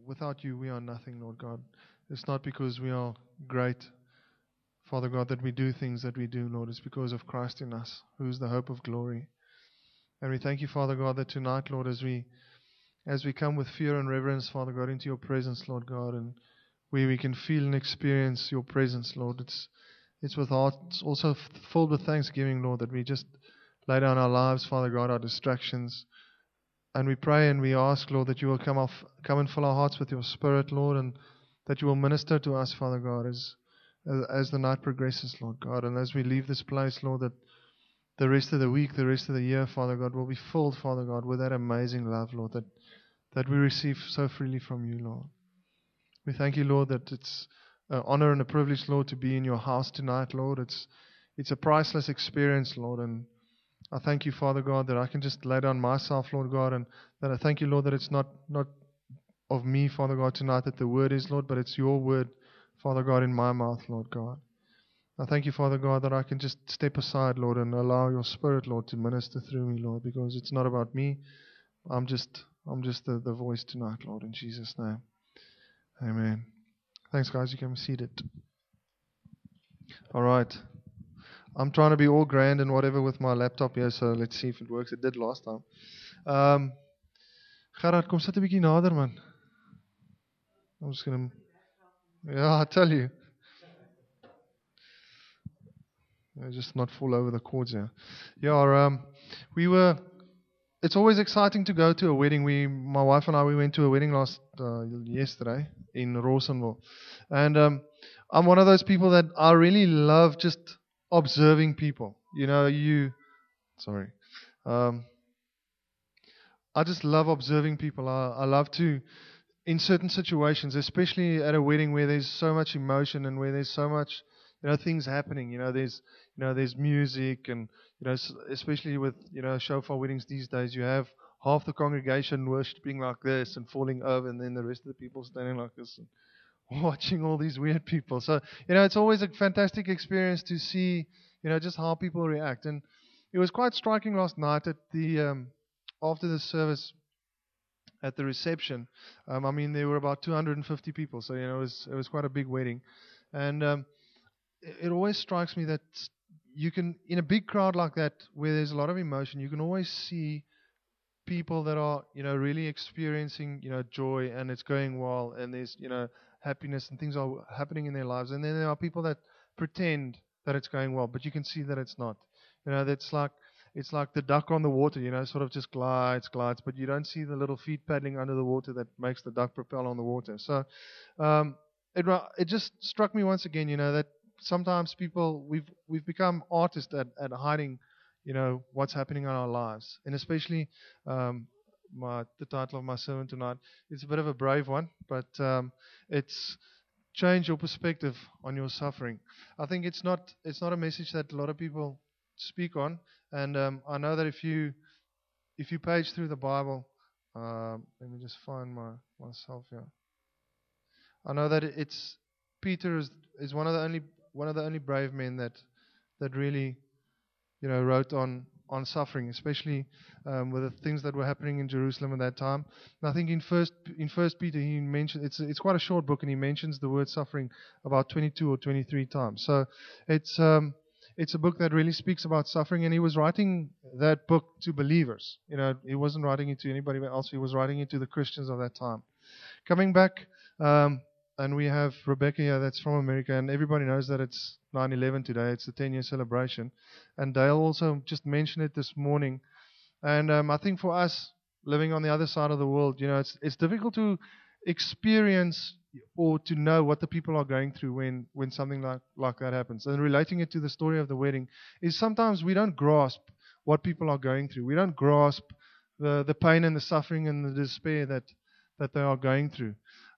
without you we are nothing, Lord God. It's not because we are great, Father God, that we do things that we do, Lord. It's because of Christ in us, who is the hope of glory. And we thank you, Father God, that tonight, Lord, as we come with fear and reverence, Father God, into your presence, Lord God, and where we can feel and experience your presence, Lord. It's with hearts also filled with thanksgiving, Lord, that we just lay down our lives, Father God, our distractions. And we pray and we ask, Lord, that you will come and fill our hearts with your Spirit, Lord, and that you will minister to us, Father God, as the night progresses, Lord God. And as we leave this place, Lord, that the rest of the week, the rest of the year, Father God, will be filled, Father God, with that amazing love, Lord, that we receive so freely from you, Lord. We thank you, Lord, that it's an honor and a privilege, Lord, to be in your house tonight, Lord. It's a priceless experience, Lord, and I thank you, Father God, that I can just lay down myself, Lord God, and that I thank you, Lord, that it's not of me, Father God, tonight that the word is, Lord, but it's your word, Father God, in my mouth, Lord God. I thank you, Father God, that I can just step aside, Lord, and allow your Spirit, Lord, to minister through me, Lord, because it's not about me. I'm just the voice tonight, Lord, in Jesus' name. Amen. Thanks, guys. You can be seated. All right. I'm trying to be all grand and whatever with my laptop here, so let's see if it works. It did last time. Gerard, kom sit 'n bietjie nader, man. I'm just going to... Yeah, I tell you. I just not fall over the cords here. Yeah, we were... It's always exciting to go to a wedding. My wife and I, we went to a wedding yesterday in Rawsonville. And I'm one of those people that I really love just observing people. Sorry. I just love observing people. I love to, in certain situations, especially at a wedding where there's so much emotion and where there's so much, things happening. There's music and, especially with, shofar weddings these days, you have half the congregation worshiping like this and falling over, and then the rest of the people standing like this and watching all these weird people. So, it's always a fantastic experience to see, just how people react. And it was quite striking last night at after the service, at the reception. There were about 250 people, so it was quite a big wedding, and it always strikes me that you can, in a big crowd like that, where there's a lot of emotion, you can always see people that are really experiencing joy, and it's going well, and there's happiness, and things are happening in their lives, and then there are people that pretend that it's going well, but you can see that it's not. That's like, it's like the duck on the water, sort of just glides, but you don't see the little feet paddling under the water that makes the duck propel on the water. So it just struck me once again, that sometimes people, we've become artists at hiding, what's happening in our lives. And especially the title of my sermon tonight, it's a bit of a brave one, but it's change your perspective on your suffering. I think it's not a message that a lot of people speak on, and I know that if you page through the Bible, let me just find myself here. I know that it's Peter is one of the only brave men that really wrote on suffering, especially with the things that were happening in Jerusalem at that time. And I think in First Peter he mentioned, it's quite a short book, and he mentions the word suffering about 22 or 23 times. So it's a book that really speaks about suffering, and he was writing that book to believers. He wasn't writing it to anybody else. He was writing it to the Christians of that time. Coming back, and we have Rebecca here that's from America, and everybody knows that it's 9/11 today. It's the 10-year celebration. And Dale also just mentioned it this morning. And I think for us, living on the other side of the world, it's difficult to experience or to know what the people are going through when something like that happens. And relating it to the story of the wedding is sometimes we don't grasp what people are going through. We don't grasp the pain and the suffering and the despair that they are going through.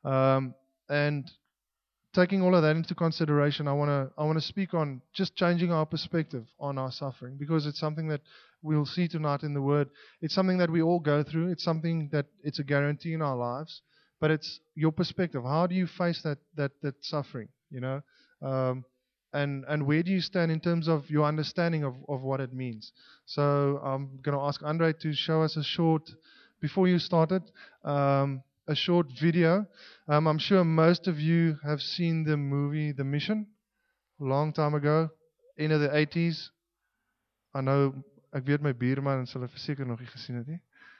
And taking all of that into consideration, I want to speak on just changing our perspective on our suffering, because it's something that we'll see tonight in the Word. It's something that we all go through. It's something that it's a guarantee in our lives, but it's your perspective. How do you face that suffering? And where do you stand in terms of your understanding of what it means? So I'm going to ask Andre to show us a short, before you started. a short video. I'm sure most of you have seen the movie The Mission a long time ago, end of the 80s. I know, ek weet my buurman sal het verseker nog nie gesien het nie.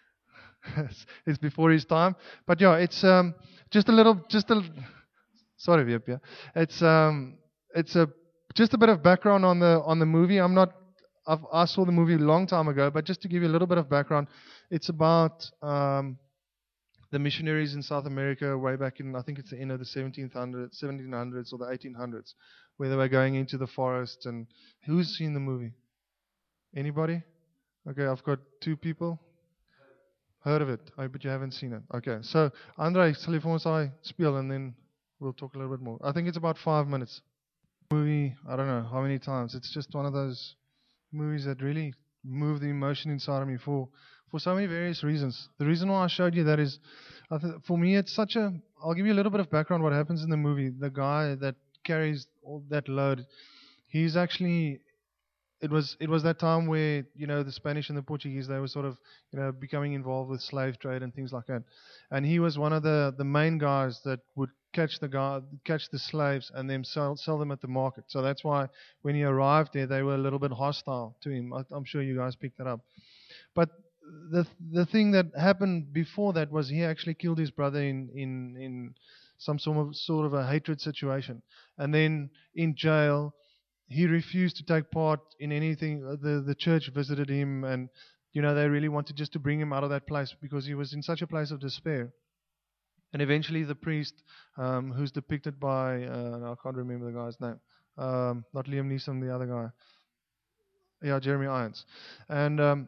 It's before his time. But yeah, it's just a little, sorry, Wiep, yeah. It's a just a bit of background on the movie. I saw the movie a long time ago, but just to give you a little bit of background, it's about the missionaries in South America way back in, I think it's the end of the 1700s or the 1800s, where they were going into the forest. And who's seen the movie? Anybody? Okay, I've got two people. Heard of it, but you haven't seen it. Okay, so Andre, sal jy vir ons daai speel and then we'll talk a little bit more. I think it's about 5 minutes. Movie, I don't know how many times. It's just one of those movies that really move the emotion inside of me for so many various reasons. The reason why I showed you that is, for me, it's such a. I'll give you a little bit of background what happens in the movie. The guy that carries all that load, he's actually. It was that time where the Spanish and the Portuguese, they were sort of becoming involved with slave trade and things like that, and he was one of the main guys that would catch the slaves and then sell them at the market. So that's why when he arrived there, they were a little bit hostile to him. I'm sure you guys picked that up. But the thing that happened before that was he actually killed his brother in some sort of a hatred situation, and then in jail he refused to take part in anything. The church visited him, and they really wanted just to bring him out of that place because he was in such a place of despair. And eventually the priest, who's depicted by I can't remember the guy's name, not Liam Neeson, the other guy, yeah, Jeremy Irons, and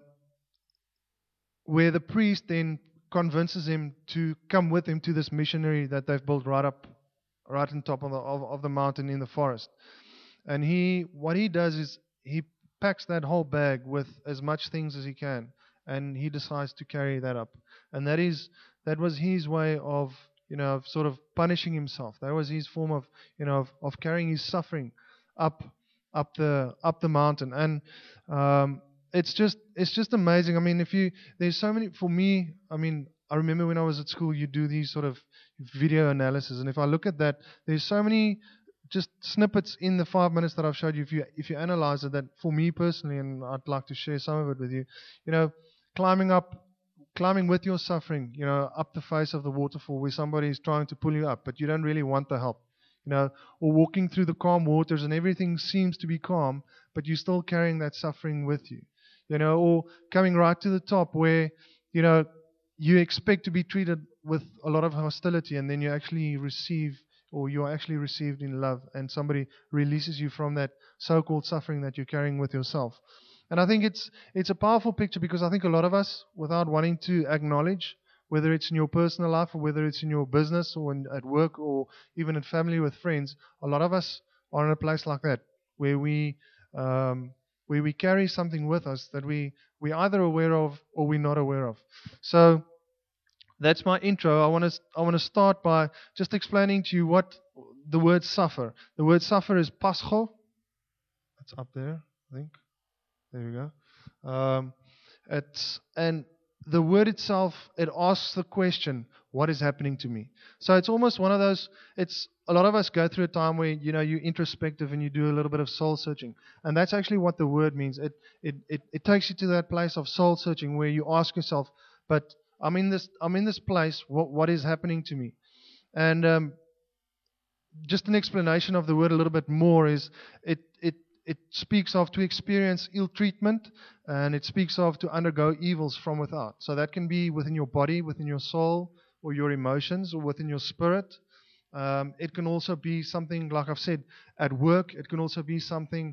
where the priest then convinces him to come with him to this missionary that they've built right on top of the mountain in the forest. And what he does is he packs that whole bag with as much things as he can, and he decides to carry that up. And that was his way of sort of punishing himself. That was his form of of carrying his suffering up the mountain. And it's just amazing. I mean, there's so many for me. I mean, I remember when I was at school, you do these sort of video analysis, and if I look at that, there's so many just snippets in the 5 minutes that I've showed you. If you analyze it, that for me personally, and I'd like to share some of it with you, climbing with your suffering, up the face of the waterfall where somebody is trying to pull you up, but you don't really want the help, or walking through the calm waters and everything seems to be calm, but you're still carrying that suffering with you, or coming right to the top where, you expect to be treated with a lot of hostility, and then you actually receive, or you're actually received in love, and somebody releases you from that so-called suffering that you're carrying with yourself. And I think it's a powerful picture because I think a lot of us, without wanting to acknowledge, whether it's in your personal life or whether it's in your business or at work or even in family with friends, a lot of us are in a place like that where we carry something with us that we're either aware of or we're not aware of. So that's my intro. I want to start by just explaining to you what the word suffer. The word suffer is pascho. It's up there, I think. There we go. And the word itself, it asks the question, what is happening to me? So it's almost one of those. It's a lot of us go through a time where you're introspective and you do a little bit of soul searching, and that's actually what the word means. It takes you to that place of soul searching where you ask yourself, but I'm in this place. What is happening to me? And just an explanation of the word a little bit more is it speaks of to experience ill treatment, and it speaks of to undergo evils from without. So that can be within your body, within your soul, or your emotions, or within your spirit. It can also be something, like I've said, at work. It can also be something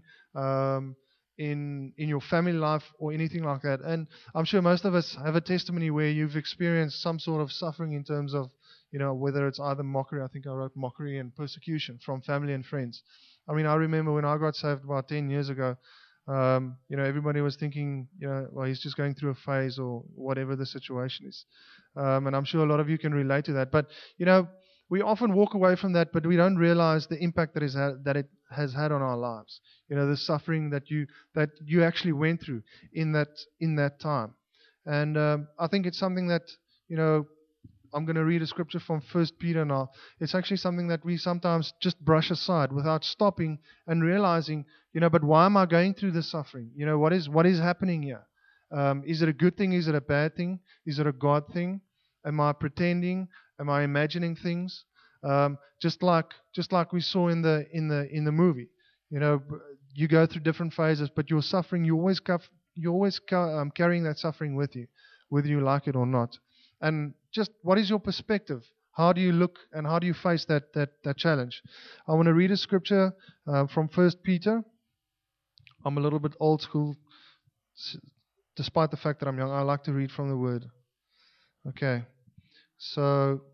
in your family life or anything like that. And I'm sure most of us have a testimony where you've experienced some sort of suffering in terms of, whether it's either mockery, I think I wrote mockery, and persecution from family and friends. I mean, I remember when I got saved about 10 years ago, everybody was thinking, well, he's just going through a phase or whatever the situation is. And I'm sure a lot of you can relate to that. But, we often walk away from that, but we don't realize the impact that it has had on our lives. The suffering that you actually went through in that time. And I think it's something that, I'm going to read a scripture from First Peter now. It's actually something that we sometimes just brush aside without stopping and realizing, but why am I going through this suffering? What is happening here? Is it a good thing? Is it a bad thing? Is it a God thing? Am I pretending? Am I imagining things? Just like we saw in the movie. You go through different phases, but your suffering, you're always carrying that suffering with you, whether you like it or not. And just what is your perspective? How do you look and how do you face that challenge? I want to read a scripture from First Peter. I'm a little bit old school, despite the fact that I'm young. I like to read from the Word. Okay, so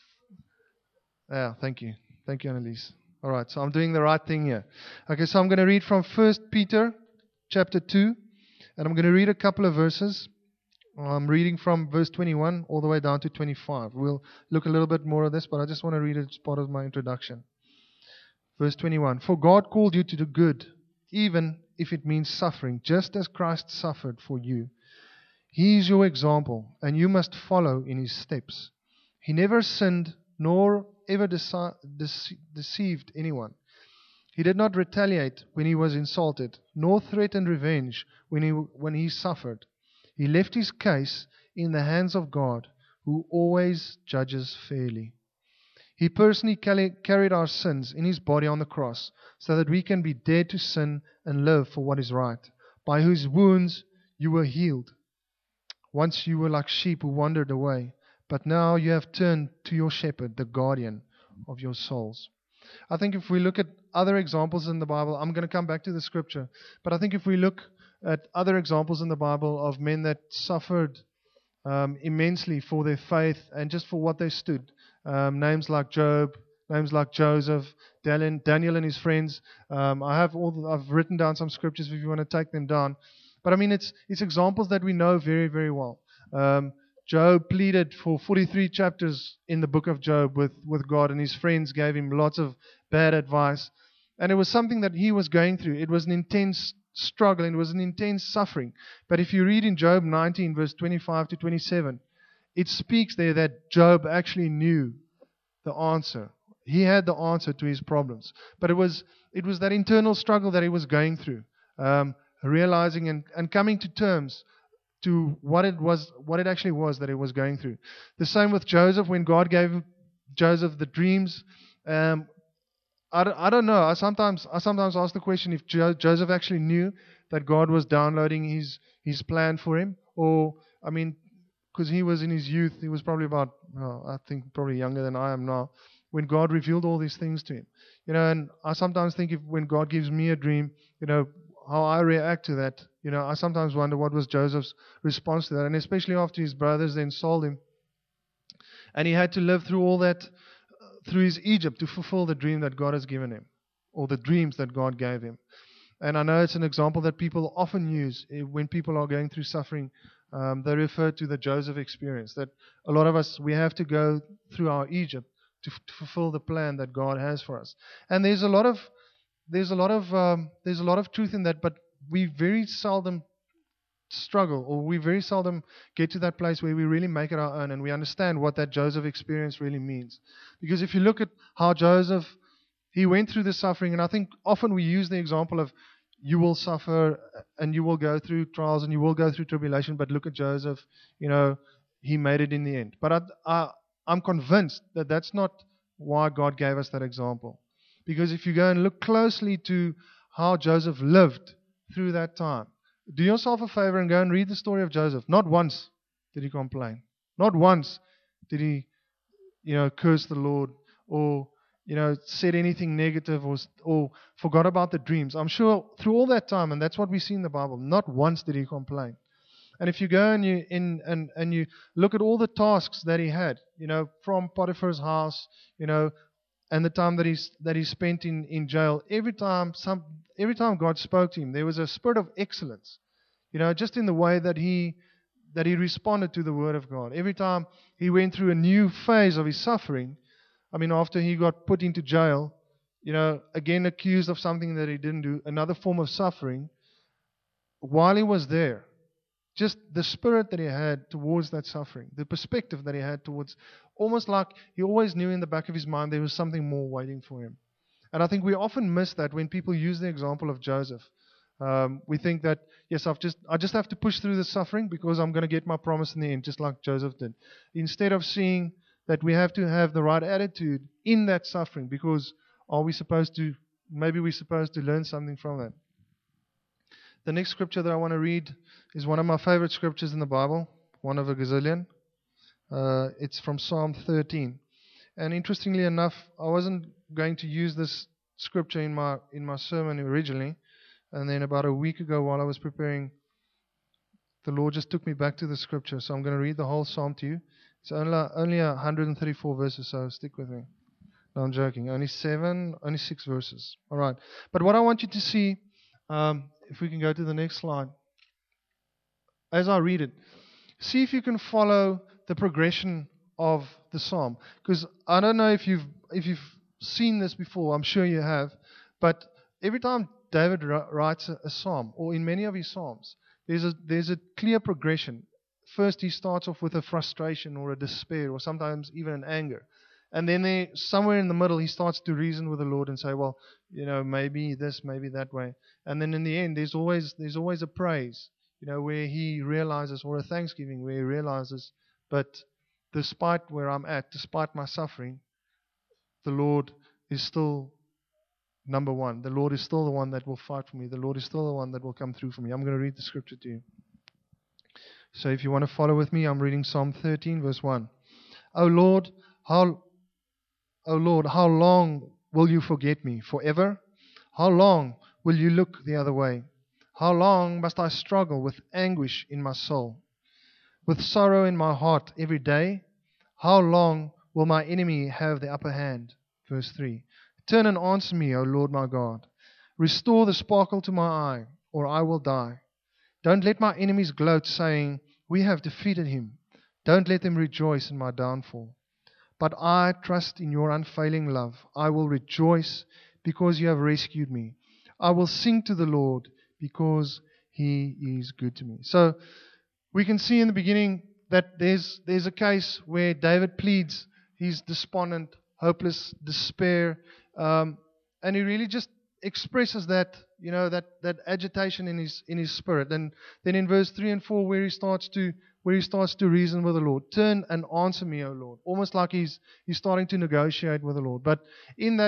thank you, Annalise. All right, so I'm doing the right thing here. Okay, so I'm going to read from First Peter, chapter 2, and I'm going to read a couple of verses. I'm reading from verse 21 all the way down to 25. We'll look a little bit more of this, but I just want to read it as part of my introduction. Verse 21. For God called you to do good, even if it means suffering, just as Christ suffered for you. He is your example, and you must follow in his steps. He never sinned, nor ever deceived anyone. He did not retaliate when he was insulted, nor threaten revenge when he suffered. He left his case in the hands of God, who always judges fairly. He personally carried our sins in his body on the cross, so that we can be dead to sin and live for what is right, by whose wounds you were healed. Once you were like sheep who wandered away, but now you have turned to your shepherd, the guardian of your souls. I think if we look at other examples in the Bible, I'm going to come back to the scripture, but I think if we look at other examples in the Bible of men that suffered immensely for their faith and just for what they stood, names like Job, names like Joseph, Daniel and his friends. I've written down some scriptures if you want to take them down. But I mean, it's examples that we know very, very well. Job pleaded for 43 chapters in the book of Job with God, and his friends gave him lots of bad advice. And it was something that he was going through. It was an intense struggle, and it was an intense suffering. But if you read in Job 19, verse 25 to 27, it speaks there that Job actually knew the answer. He had the answer to his problems. But it was that internal struggle that he was going through, realizing and coming to terms to what it actually was that he was going through. The same with Joseph, when God gave Joseph the dreams. I don't know. I sometimes ask the question if Joseph actually knew that God was downloading his plan for him, or because he was in his youth, he was probably about I think probably younger than I am now, when God revealed all these things to him. And I sometimes think when God gives me a dream, how I react to that. I sometimes wonder what was Joseph's response to that, and especially after his brothers then sold him, and he had to live through all that. Through his Egypt to fulfill the dream that God has given him, or the dreams that God gave him. And I know it's an example that people often use when people are going through suffering. They refer to the Joseph experience, that a lot of us, we have to go through our Egypt to fulfill the plan that God has for us. And there's a lot of truth in that, but we very seldom struggle, or we very seldom get to that place where we really make it our own and we understand what that Joseph experience really means. Because if you look at how Joseph, he went through the suffering, and I think often we use the example of you will suffer and you will go through trials and you will go through tribulation, but look at Joseph, he made it in the end. But I'm convinced that that's not why God gave us that example. Because if you go and look closely to how Joseph lived through that time, do yourself a favor and go and read the story of Joseph. Not once did he complain. Not once did he, curse the Lord, or, said anything negative, or forgot about the dreams. I'm sure through all that time, and that's what we see in the Bible, not once did he complain. And if you go and you look at all the tasks that he had, from Potiphar's house, and the time that he spent in jail, every time God spoke to him, there was a spirit of excellence, just in the way that he responded to the word of God. Every time he went through a new phase of his suffering, after he got put into jail, again accused of something that he didn't do, another form of suffering, while he was there, just the spirit that he had towards that suffering, the perspective that he had towards, almost like he always knew in the back of his mind there was something more waiting for him. And I think we often miss that when people use the example of Joseph. We think that, yes, I just have to push through the suffering because I'm going to get my promise in the end, just like Joseph did. Instead of seeing that we have to have the right attitude in that suffering, because maybe we're supposed to learn something from that. The next scripture that I want to read is one of my favorite scriptures in the Bible, one of a gazillion. It's from Psalm 13. And interestingly enough, I wasn't going to use this scripture in my sermon originally. And then about a week ago, while I was preparing, the Lord just took me back to the scripture. So I'm going to read the whole psalm to you. It's only 134 verses, so stick with me. No, I'm joking. Only 6 verses. All right. But what I want you to see, if we can go to the next slide, as I read it, see if you can follow the progression of the psalm. Because I don't know if you've seen this before. I'm sure you have. But every time David writes a psalm, or in many of his psalms, there's a clear progression. First, he starts off with a frustration or a despair, or sometimes even an anger. And then somewhere in the middle, he starts to reason with the Lord and say, well, maybe this, maybe that way. And then in the end, there's always a praise, where he realizes, or a thanksgiving where he realizes, but despite where I'm at, despite my suffering, the Lord is still number one. The Lord is still the one that will fight for me. The Lord is still the one that will come through for me. I'm going to read the scripture to you. So if you want to follow with me, I'm reading Psalm 13, verse 1. O Lord, how long will you forget me? Forever? How long will you look the other way? How long must I struggle with anguish in my soul, with sorrow in my heart every day? How long will my enemy have the upper hand? Verse 3. Turn and answer me, O Lord my God. Restore the sparkle to my eye, or I will die. Don't let my enemies gloat, saying, we have defeated him. Don't let them rejoice in my downfall. But I trust in your unfailing love. I will rejoice because you have rescued me. I will sing to the Lord because he is good to me. So we can see in the beginning that there's a case where David pleads his despondent, hopeless despair, and he really just expresses that, that agitation in his spirit. And then in verse 3 and 4, where he starts to reason with the Lord. Turn and answer me, O Lord. Almost like he's starting to negotiate with the Lord. But in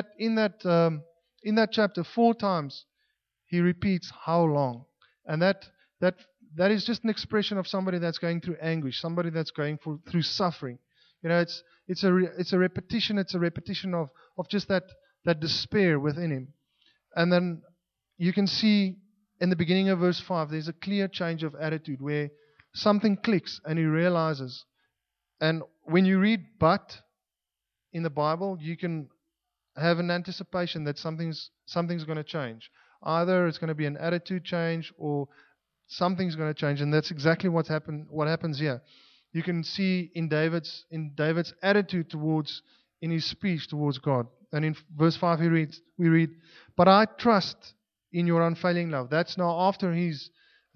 that chapter, 4 times he repeats how long, and that is just an expression of somebody that's going through anguish, somebody that's going through suffering. It's a repetition. It's a repetition of just that despair within him. And then you can see in the beginning of verse 5, there's a clear change of attitude where something clicks and he realizes. And when you read but in the Bible, you can have an anticipation that something's going to change. Either it's going to be an attitude change or something's going to change, and that's exactly what happens here. You can see in David's attitude in his speech towards God. And in verse 5 we read, but I trust in your unfailing love. That's now after he's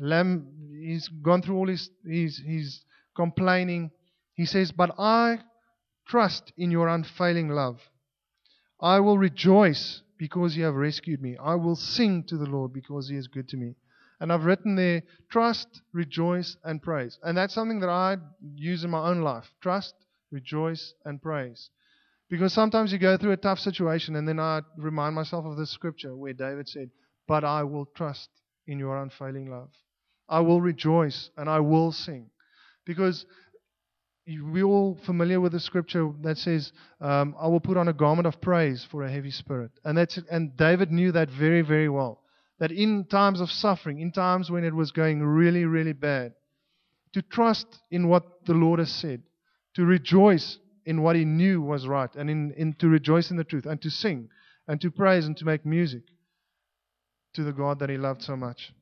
gone through all his complaining. He says, but I trust in your unfailing love. I will rejoice because you have rescued me. I will sing to the Lord because he is good to me. And I've written there, trust, rejoice, and praise. And that's something that I use in my own life. Trust, rejoice, and praise. Because sometimes you go through a tough situation, and then I remind myself of this scripture where David said, but I will trust in your unfailing love. I will rejoice and I will sing. Because we're all familiar with the scripture that says, I will put on a garment of praise for a heavy spirit. And David knew that very, very well. That in times of suffering, in times when it was going really, really bad, to trust in what the Lord has said, to rejoice in what he knew was right, and to rejoice in the truth, and to sing, and to praise, and to make music to the God that he loved so much.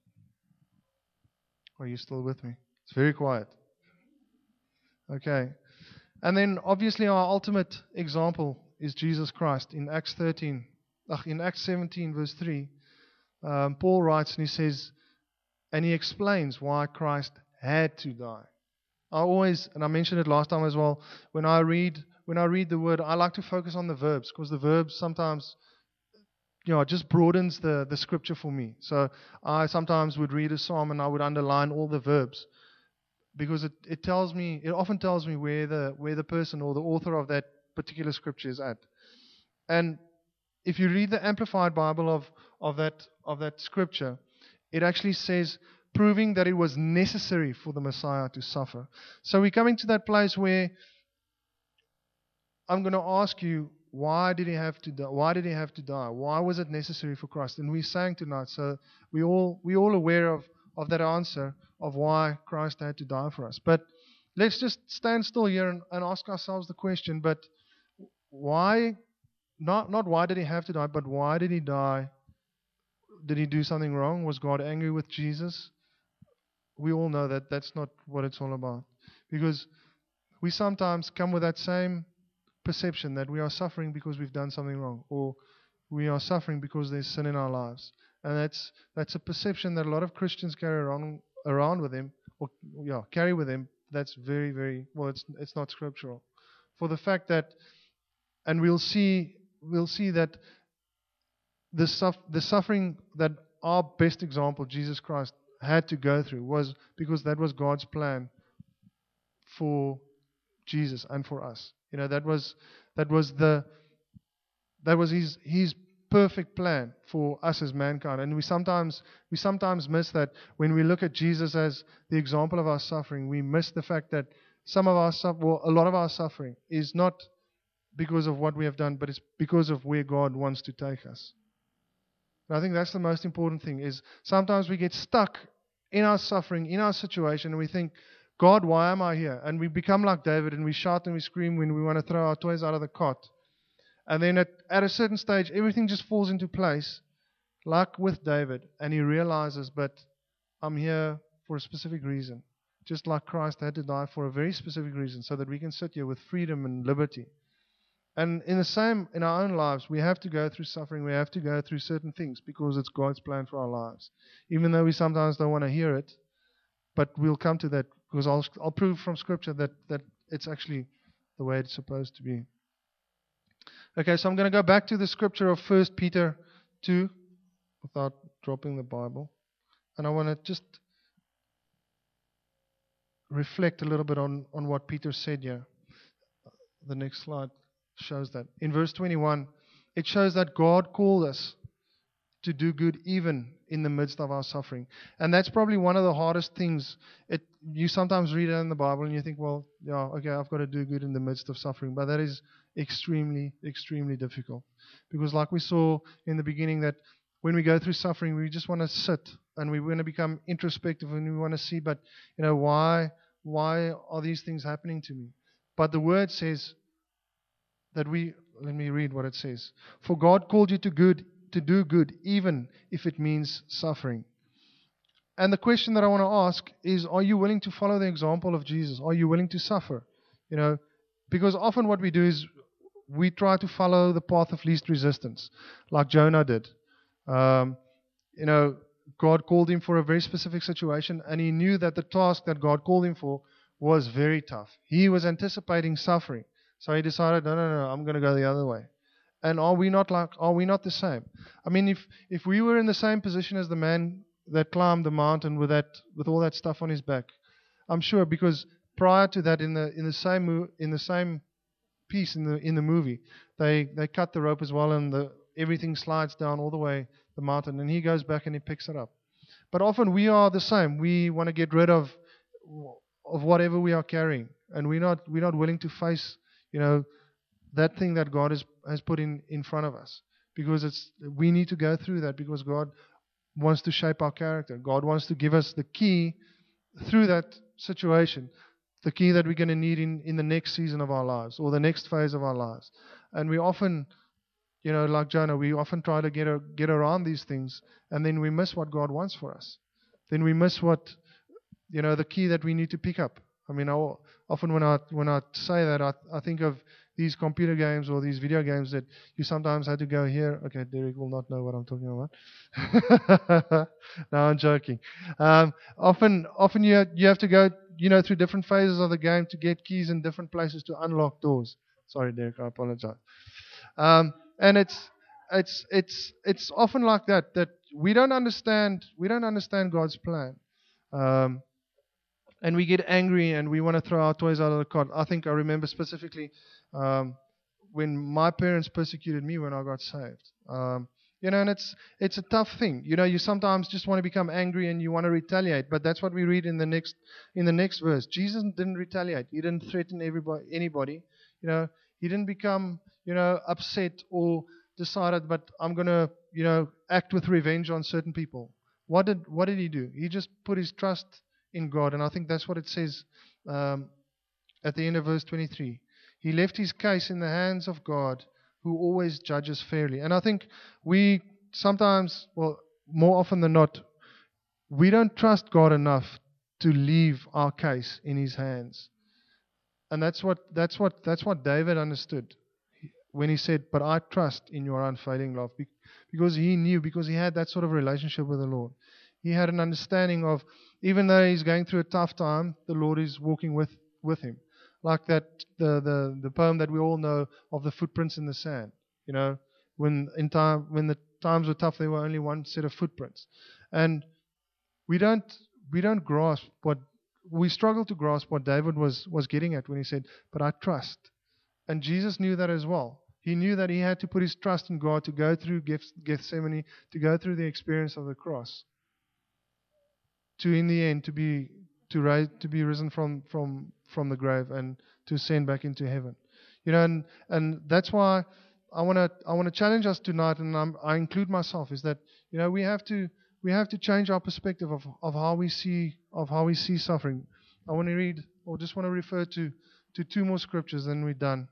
Are you still with me? It's very quiet. Okay. And then obviously our ultimate example is Jesus Christ. In Acts 17 verse 3, Paul writes and he says, and he explains why Christ had to die. I always, and I mentioned it last time as well, when I read the word, I like to focus on the verbs, because the verbs sometimes, it just broadens the scripture for me. So I sometimes would read a psalm and I would underline all the verbs, because it often tells me where the person or the author of that particular scripture is at. And if you read the Amplified Bible of that scripture, it actually says, proving that it was necessary for the Messiah to suffer. So we're coming to that place where I'm going to ask you, why did he have to die? Why did he have to die? Why was it necessary for Christ? And we sang tonight, so we all aware of that answer of why Christ had to die for us. But let's just stand still here and ask ourselves the question, but why, not why did he have to die, but why did he die? Did he do something wrong? Was God angry with Jesus? We all know that that's not what it's all about. Because we sometimes come with that same perception that we are suffering because we've done something wrong, or we are suffering because there's sin in our lives. And that's a perception that a lot of Christians carry around with them, or carry with them. That's very, very, well, it's not scriptural. For the fact that, and we'll see that the suffering that our best example, Jesus Christ, had to go through was because that was God's plan for Jesus and for us. That was his perfect plan for us as mankind. And we sometimes miss that when we look at Jesus as the example of our suffering. We miss the fact that a lot of our suffering is not because of what we have done, but it's because of where God wants to take us. And I think that's the most important thing, is sometimes we get stuck in our suffering, in our situation, and we think, God, why am I here? And we become like David, and we shout and we scream when we want to throw our toys out of the cot. And then at a certain stage, everything just falls into place, like with David, and he realizes, but I'm here for a specific reason. Just like Christ had to die for a very specific reason, so that we can sit here with freedom and liberty. And in our own lives, we have to go through suffering, we have to go through certain things, because it's God's plan for our lives. Even though we sometimes don't want to hear it, but we'll come to that, because I'll prove from Scripture that it's actually the way it's supposed to be. Okay, so I'm going to go back to the Scripture of 1 Peter 2, without dropping the Bible. And I want to just reflect a little bit on what Peter said here. The next slide shows that. In verse 21, it shows that God called us to do good even in the midst of our suffering. And that's probably one of the hardest things. You sometimes read it in the Bible and you think, well, yeah, okay, I've got to do good in the midst of suffering. But that is extremely, extremely difficult. Because like we saw in the beginning, that when we go through suffering, we just want to sit and we want to become introspective, and we want to see, but why are these things happening to me? But the Word says that let me read what it says. For God called you to do good, even if it means suffering. And the question that I want to ask is, are you willing to follow the example of Jesus? Are you willing to suffer? Because often what we do is we try to follow the path of least resistance, like Jonah did. God called him for a very specific situation, and he knew that the task that God called him for was very tough. He was anticipating suffering. So he decided, no, I'm going to go the other way. And are we not the same? I mean, if we were in the same position as the man that climbed the mountain with all that stuff on his back, I'm sure, because prior to that, in the same piece in the movie, they cut the rope as well, and everything slides down all the way the mountain, and he goes back and he picks it up. But often we are the same. We want to get rid of whatever we are carrying, and we're not willing to face that thing that God has put in front of us, because we need to go through that, because God wants to shape our character. God wants to give us the key through that situation, the key that we're going to need in the next season of our lives, or the next phase of our lives. And we often, like Jonah, we often try to get around these things, and then we miss what God wants for us. Then we miss what, the key that we need to pick up. I mean, often when I say that, I think of these computer games or these video games that you sometimes had to go here. Okay, Derek will not know what I'm talking about. No, I'm joking. Often you have to go, through different phases of the game to get keys in different places to unlock doors. Sorry, Derek, I apologize. And it's often like that we don't understand God's plan. Um, and we get angry and we want to throw our toys out of the cot. I remember specifically um, when my parents persecuted me when I got saved. And it's a tough thing. You sometimes just want to become angry and you want to retaliate. But that's what we read in the next verse. Jesus didn't retaliate. He didn't threaten anybody. He didn't become upset or decided, but I'm gonna act with revenge on certain people. What did he do? He just put his trust in God, and I think that's what it says um, at the end of verse 23. He left his case in the hands of God, who always judges fairly. And I think we sometimes, well, more often than not, we don't trust God enough to leave our case in his hands. And that's what David understood when he said, "But I trust in your unfailing love," because he knew, because he had that sort of relationship with the Lord. He had an understanding of, even though he's going through a tough time, the Lord is walking with him. Like the poem that we all know of the footprints in the sand. When the times were tough, there were only one set of footprints, and we don't grasp what we struggle to grasp what David was getting at when he said, "But I trust." And Jesus knew that as well. He knew that he had to put his trust in God to go through Gethsemane, to go through the experience of the cross, to in the end to be risen from the grave and to ascend back into heaven. And that's why I want to challenge us tonight, and I include myself, is that we have to change our perspective of how we see suffering. I want to read, or just want to refer to two more scriptures, then we're done.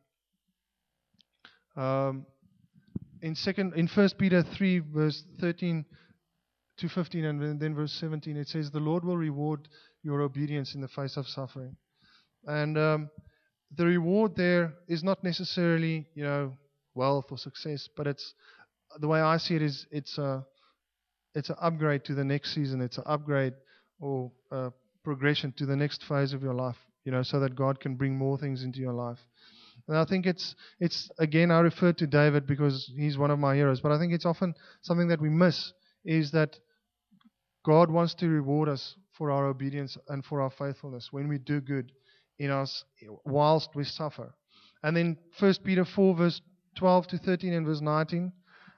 In 1 Peter 3 verse 13 to 15 and then verse 17, it says, "The Lord will reward your obedience in the face of suffering." And the reward there is not necessarily wealth or success, but it's, the way I see it, is it's an upgrade to the next season. It's an upgrade or progression to the next phase of your life, so that God can bring more things into your life. And I think it's again, I refer to David because he's one of my heroes, but I think it's often something that we miss, is that God wants to reward us for our obedience and for our faithfulness when we do good in us whilst we suffer. And then 1 Peter 4 verse 12 to 13 and verse 19.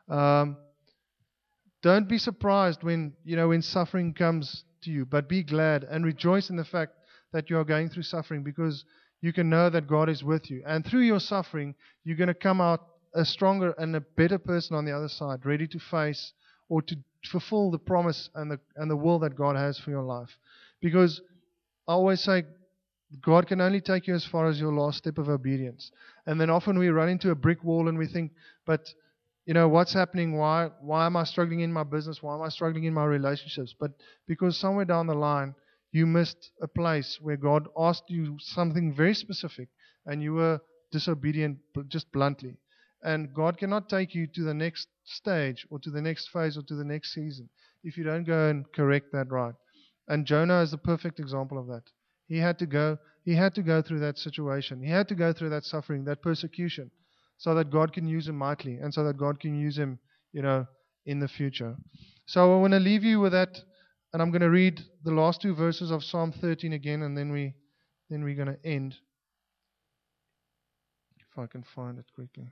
Don't be surprised when suffering comes to you, but be glad and rejoice in the fact that you are going through suffering, because you can know that God is with you. And through your suffering, you're going to come out a stronger and a better person on the other side, ready to face or to fulfill the promise and the will that God has for your life. Because I always say, God can only take you as far as your last step of obedience. And then often we run into a brick wall and we think, but what's happening? Why am I struggling in my business? Why am I struggling in my relationships? But because somewhere down the line, you missed a place where God asked you something very specific and you were disobedient, just bluntly. And God cannot take you to the next stage or to the next phase or to the next season if you don't go and correct that right. And Jonah is the perfect example of that. He had to go through that situation. He had to go through that suffering, that persecution, so that God can use him mightily and so that God can use him, in the future. So I want to leave you with that, and I'm going to read the last two verses of Psalm 13 again, and then we're going to end. If I can find it quickly.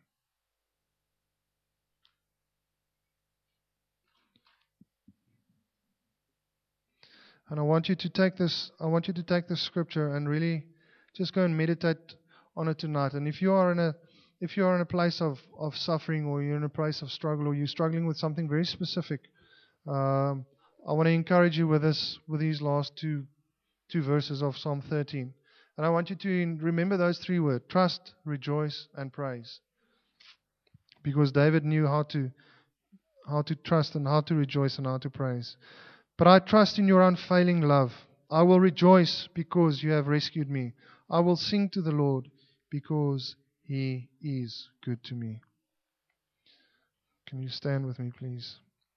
And I want you to take this scripture and really just go and meditate on it tonight. And if you are in a place of suffering, or you're in a place of struggle, or you're struggling with something very specific, I want to encourage you with these last two verses of Psalm 13. And I want you to remember those three words: trust, rejoice, and praise. Because David knew how to trust and how to rejoice and how to praise. But I trust in your unfailing love. I will rejoice because you have rescued me. I will sing to the Lord because He is good to me. Can you stand with me, please?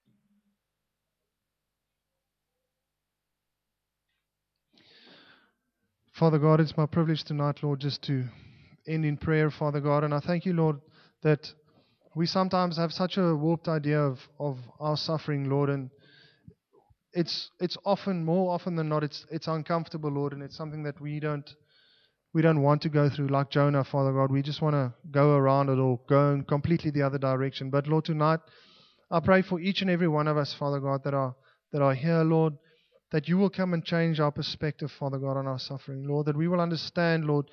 Father God, it's my privilege tonight, Lord, just to end in prayer, Father God. And I thank you, Lord, that we sometimes have such a warped idea of our suffering, Lord, and it's often, more often than not, it's uncomfortable, Lord, and it's something that we don't want to go through like Jonah, Father God. We just want to go around it or go in completely the other direction. But Lord, tonight I pray for each and every one of us, Father God, that are here, Lord, that you will come and change our perspective, Father God, on our suffering, Lord, that we will understand, Lord,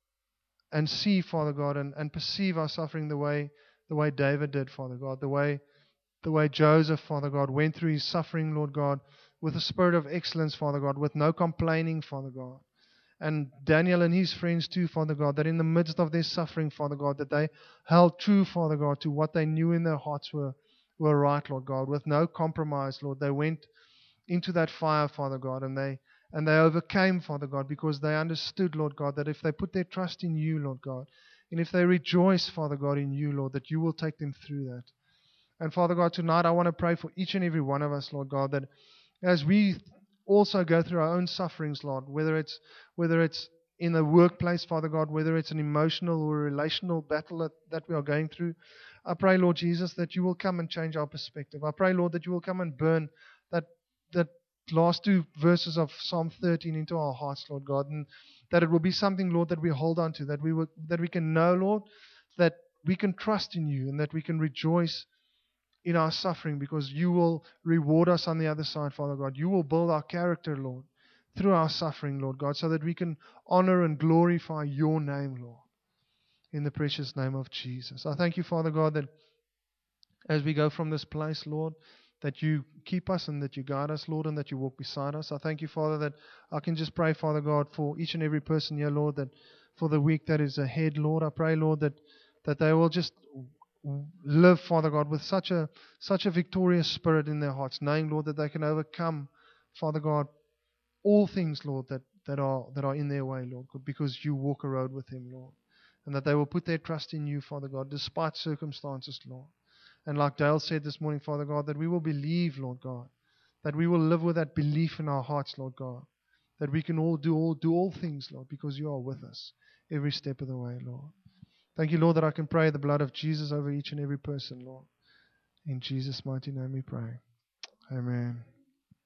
and see, Father God, and perceive our suffering the way David did, Father God, the way Joseph, Father God, went through his suffering, Lord God, with a spirit of excellence, Father God, with no complaining, Father God. And Daniel and his friends too, Father God, that in the midst of their suffering, Father God, that they held true, Father God, to what they knew in their hearts were right, Lord God, with no compromise, Lord. They went into that fire, Father God, and they overcame, Father God, because they understood, Lord God, that if they put their trust in you, Lord God, and if they rejoice, Father God, in you, Lord, that you will take them through that. And Father God, tonight I want to pray for each and every one of us, Lord God, that as we also go through our own sufferings, Lord, whether it's in the workplace, Father God, whether it's an emotional or relational battle that we are going through, I pray, Lord Jesus, that you will come and change our perspective. I pray, Lord, that you will come and burn that that last two verses of Psalm 13 into our hearts, Lord God, and that it will be something, Lord, that we hold on to, that we can know, Lord, that we can trust in you and that we can rejoice in our suffering because you will reward us on the other side, Father God. You will build our character, Lord, through our suffering, Lord God, so that we can honor and glorify your name, Lord, in the precious name of Jesus. I thank you, Father God, that as we go from this place, Lord, that you keep us and that you guide us, Lord, and that you walk beside us. I thank you, Father, that I can just pray, Father God, for each and every person here, Lord, that for the week that is ahead, Lord, I pray, Lord, that they will just live, Father God, with such a victorious spirit in their hearts, knowing, Lord, that they can overcome, Father God, all things, Lord, that are in their way, Lord, because you walk a road with them, Lord, and that they will put their trust in you, Father God, despite circumstances, Lord. And like Dale said this morning, Father God, that we will believe, Lord God, that we will live with that belief in our hearts, Lord God, that we can all do all things, Lord, because you are with us every step of the way, Lord. Thank you, Lord, that I can pray the blood of Jesus over each and every person, Lord. In Jesus' mighty name we pray. Amen.